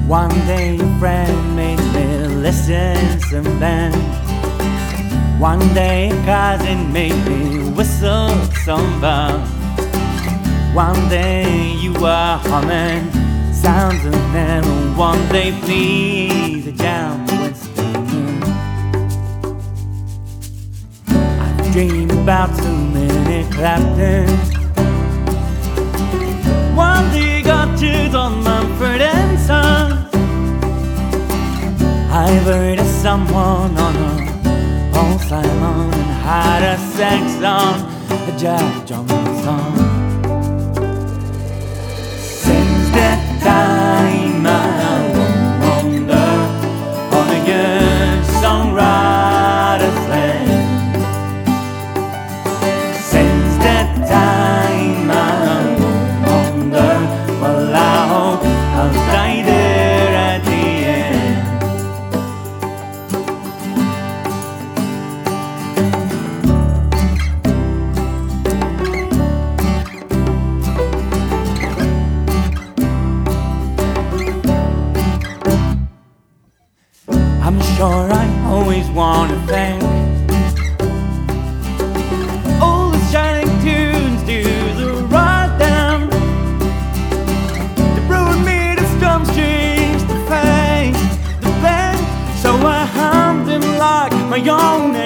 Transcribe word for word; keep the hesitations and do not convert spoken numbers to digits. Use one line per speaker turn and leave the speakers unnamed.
One day a friend made me listen to band. One day a cousin made me whistle some bar. One day you were humming sounds of them. One day please a jam Winston. I dream about too many Claptons. One day got chills on Mumford and Sons. I heard of someone on a Paul Simon and had a sex on a Jack Johnson. Since that time I wonder on a good songwriter's land. Since that time I wonder, well I hope I'll die there at the end. I'm sure I always want to thank all the shining tunes to the right down. They brought me the storm strings to face the band, so I hummed them like my own.